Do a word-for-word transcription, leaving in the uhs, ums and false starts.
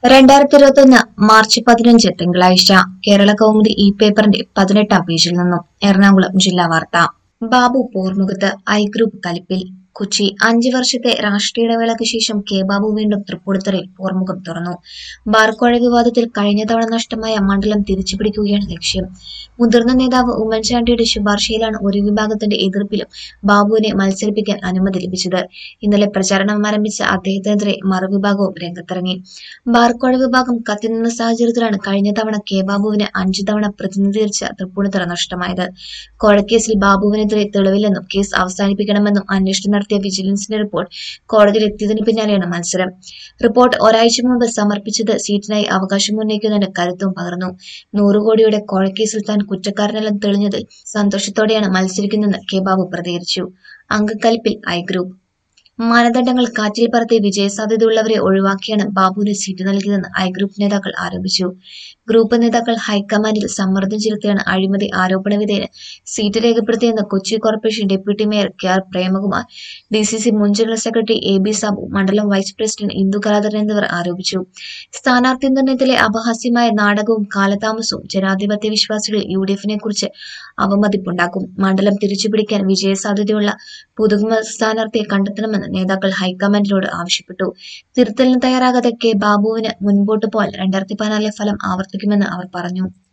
രണ്ടായിരത്തി ഇരുപത്തി ഒന്ന് മാർച്ച് പതിനഞ്ച് തിങ്കളാഴ്ച കേരള കൗമുദി ഈ പേപ്പറിന്റെ പതിനെട്ടാം പേജിൽ നിന്നും എറണാകുളം ജില്ലാ വാർത്ത. ബാബു പോർമുഖത്ത് ഐ ഗ്രൂപ്പ് കലിപ്പിൽ. കൊച്ചി. അഞ്ചു വർഷത്തെ രാഷ്ട്രീയ ഇടവേളയ്ക്ക് ശേഷം കെ ബാബു വീണ്ടും തൃപ്പൂണിത്തുറയിൽ പോർമുഖം തുറന്നു. ബാർക്കോഴ വിവാദത്തിൽ കഴിഞ്ഞ തവണ നഷ്ടമായ മണ്ഡലം തിരിച്ചുപിടിക്കുകയാണ് ലക്ഷ്യം. മുതിർന്ന നേതാവ് ഉമ്മൻചാണ്ടിയുടെ ശുപാർശയിലാണ് ഒരു വിഭാഗത്തിന്റെ എതിർപ്പിലും ബാബുവിനെ മത്സരിപ്പിക്കാൻ അനുമതി ലഭിച്ചത്. ഇന്നലെ പ്രചാരണം ആരംഭിച്ച അദ്ദേഹത്തിനെതിരെ മറുവിഭാഗവും രംഗത്തിറങ്ങി. ബാർക്കോഴ വിഭാഗം കത്തിനിന്ന സാഹചര്യത്തിലാണ് കഴിഞ്ഞ തവണ കെ ബാബുവിന് അഞ്ചു തവണ പ്രതിനിധീകരിച്ച തൃപ്പൂണിത്തുറ നഷ്ടമായത്. കോഴക്കേസിൽ ബാബുവിനെതിരെ തെളിവില്ലെന്നും കേസ് അവസാനിപ്പിക്കണമെന്നും അന്വേഷണം നടത്തിയ വിജിലൻസിന്റെ റിപ്പോർട്ട് കോടതിയിൽ എത്തിയതിനു പിന്നാലെയാണ് മത്സരം. റിപ്പോർട്ട് ഒരാഴ്ച മുമ്പ് സമർപ്പിച്ചത് സീറ്റിനായി അവകാശം ഉന്നയിക്കുന്നതിന് കരുത്തും പകർന്നു. നൂറ് കോടിയുടെ കോഴക്കേസിൽ താൻ കുറ്റക്കാരനല്ലെന്ന് തെളിഞ്ഞതിൽ സന്തോഷത്തോടെയാണ് മത്സരിക്കുന്നതെന്ന് കെ ബാബു പ്രതികരിച്ചു. അംഗക്കലിപ്പിൽ ഐ ഗ്രൂപ്പ്. മാനദണ്ഡങ്ങൾ കാറ്റിൽ പറത്തി വിജയസാധ്യതയുള്ളവരെ ഒഴിവാക്കിയാണ് ബാബുവിന് സീറ്റ് നൽകിയതെന്ന് ഐ ഗ്രൂപ്പ് നേതാക്കൾ ആരോപിച്ചു. ഗ്രൂപ്പ് നേതാക്കൾ ഹൈക്കമാൻഡിൽ സമ്മർദ്ദം ചെലുത്തിയാണ് അഴിമതി ആരോപണ വിധേയന് സീറ്റ് രേഖപ്പെടുത്തിയെന്ന് Kochi corporation deputy mayor K R Premakumar, D C C മുൻ general secretary A B Sabu, മണ്ഡലം വൈസ് പ്രസിഡന്റ് ഇന്ദു കലാധരൻ എന്നിവർ ആരോപിച്ചു. സ്ഥാനാർത്ഥി നിർണയത്തിലെ അപഹാസ്യമായ നാടകവും കാലതാമസവും ജനാധിപത്യ വിശ്വാസികളിൽ യു ഡി എഫിനെ കുറിച്ച് അവമതിപ്പുണ്ടാക്കും. മണ്ഡലം തിരിച്ചുപിടിക്കാൻ വിജയസാധ്യതയുള്ള പുതുമുഖ സ്ഥാനാർത്ഥിയെ കണ്ടെത്തണമെന്ന് നേതാക്കൾ ഹൈക്കമാൻഡിനോട് ആവശ്യപ്പെട്ടു. തിരുത്തലിന് തയ്യാറാകാതെ കെ ബാബുവിന് മുൻപോട്ട് പോയാൽ രണ്ടായിരത്തി പതിനാലിലെ ഫലം ആവർത്തിക്കുമെന്ന് അവർ പറഞ്ഞു.